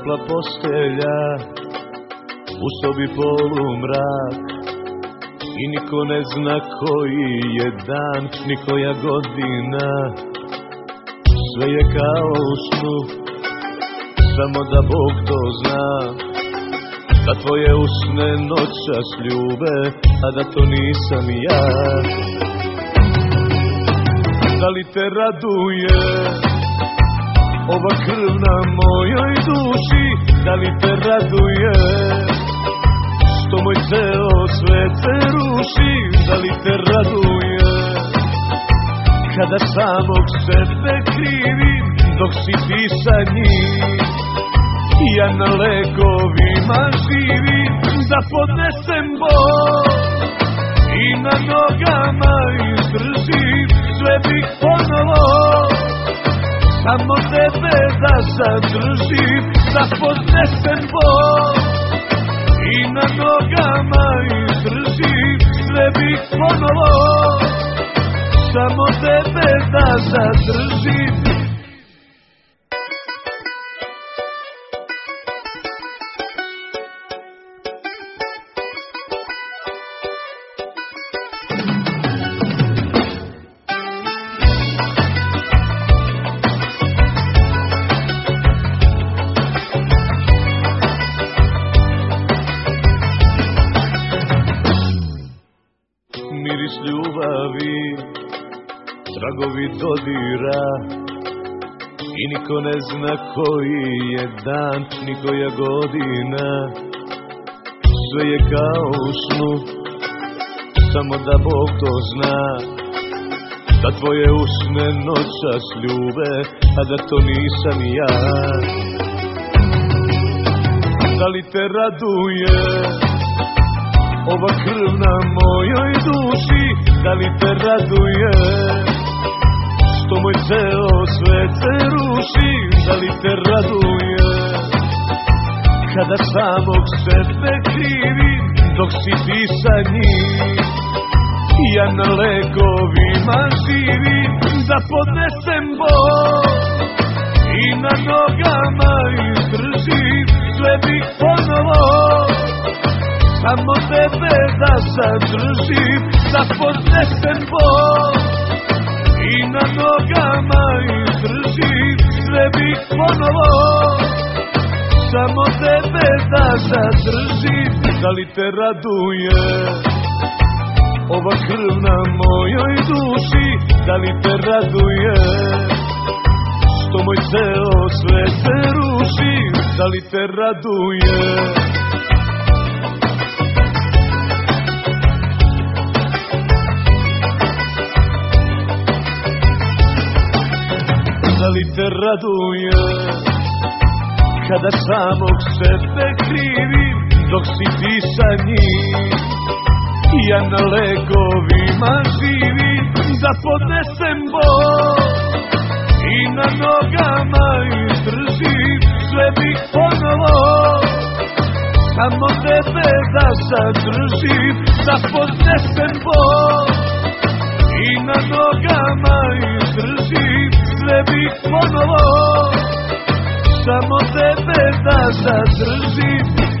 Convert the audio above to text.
topla postelja, u sobi polumrak i niko ne zna koji je dan ni koja godina. Sve je kao u snu, samo da Bog to zna, da tvoje usne noćas ljube, a da to nisam ja. Da li te raduje ova krv na mojoj duši? Da li te raduje što moj ceo svet se ruši? Da li te raduje kada samog sebe krivim dok si ti sa njim? Ja na lekovima živim da podnesem bol i na nogama izdržim. Sve bih ponovo samo tebe da zadržim, da podnesem bol i na nogama izdržim. Sve bih ponovo samo tebe da zadržim. Miris ljubavi, tragovi dodira i niko ne zna koji je dan ni koja godina. Sve je kao u snu, samo da Bog to zna, da tvoje usne noćas ljube, a da to nisam ja. Da li te raduje ova krv na mojoj duši? Da li te raduje što moj ceo svet se ruši? Da li te raduje kada samog sebe krivim dok si ti sa njim? Ja na lekovima živim da podnesem bol i na nogama izdržim. Sve bih ponovo samo tebe da zadržim, da podnesem bol i na nogama izdržim. Sve bih ponovo samo tebe da zadržim. Da li te raduje ova krv na mojoj duši? Da li te raduje što moj ceo svet se ruši? Da li te raduje da li te raduje kada samog sebe krivim dok si ti sa njim? Ja na lekovima živim da podnesem bol i na nogama izdržim. Sve bih ponovo samo tebe da zadržim, da podnesem bol i na nogama izdržim. Sve bih ponovo samo tebe da zadržim.